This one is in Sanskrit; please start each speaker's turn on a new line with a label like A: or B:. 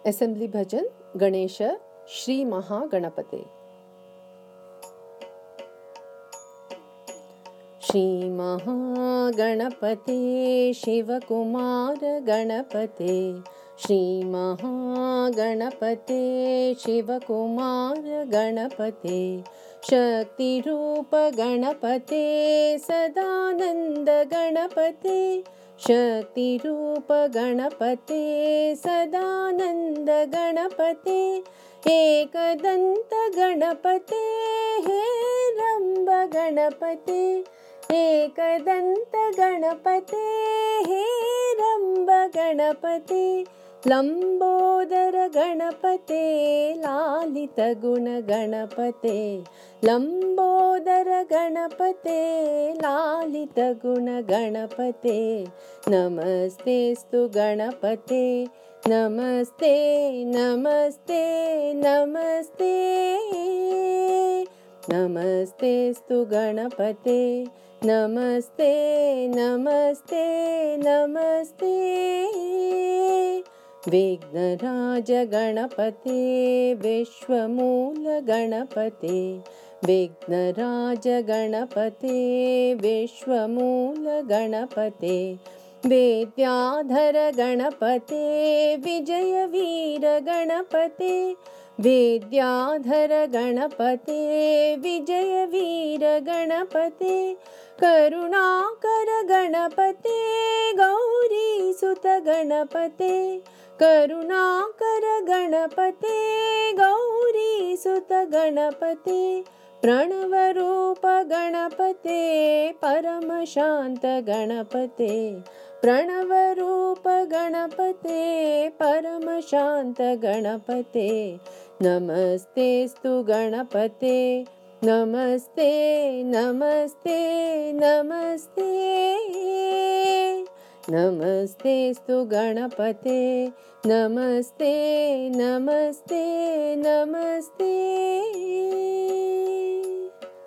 A: असेंबली भजन गणेश श्री महागणपते। श्री महागणपते शिवकुमार गणपते, श्री महागणपते शिवकुमार गणपते, शक्तिरूप गणपते सदानंद गणपते, शक्तिरूप गणपते सदानंद गणपते, एकदंत गणपते हेरंब गणपते, एकदंत गणपते हेरंब गणपते, लंबोदर गणपते लालित गुण गणपते, लंबोदर गणपते लालित गुण गणपते, नमस्तेस्तु गणपते, नमस्ते नमस्ते नमस्ते, नमस्तेस्तु गणपते, नमस्ते नमस्ते नमस्ते, विघ्नराज गणपते विश्वमूल गणपते, विघ्नराज गणपते विश्वमूल गणपते, विद्याधर गणपते विजयवीर गणपते, विद्याधर गणपते विजयवीर गणपते, करुणाकर गणपते गौरीसुत गणपते, करुणाकर गणपते गौरीसुत गणपते, प्रणवरूप गणपते परमशांत गणपते, प्रणवरूप गणपते परमशांत गणपते, नमस्तेस्तु गणपते, नमस्ते नमस्ते नमस्ते, नमस्तेस्तु गणपते, नमस्ते नमस्ते नमस्ते।